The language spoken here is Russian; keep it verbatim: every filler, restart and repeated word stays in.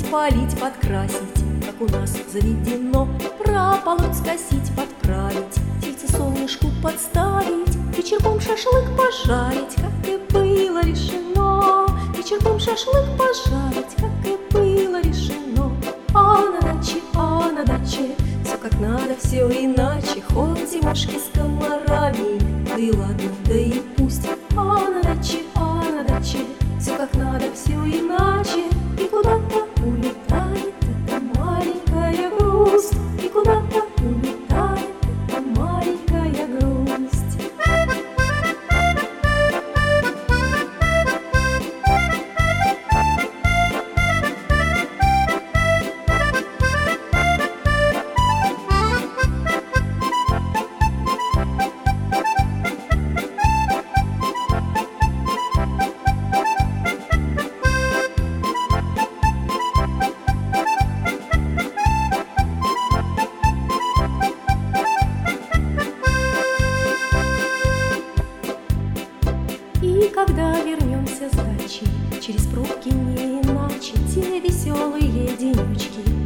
запалить, подкрасить, как у нас заведено, прополоть, скосить, подправить, тельце солнышку подставить, вечерком шашлык пожарить, как и было решено. Вечерком шашлык пожарить, как и было решено. А на даче, а на даче все как надо, все иначе. Хоть и мушки с комарами, да и ладно, да и пусть. А на даче, а на даче все как надо, все иначе. И куда-то улетает эта маленькая грусть, и куда-то улетает эта маленькая грусть. И когда вернемся с дачи, через пробки не иначе, те веселые денечки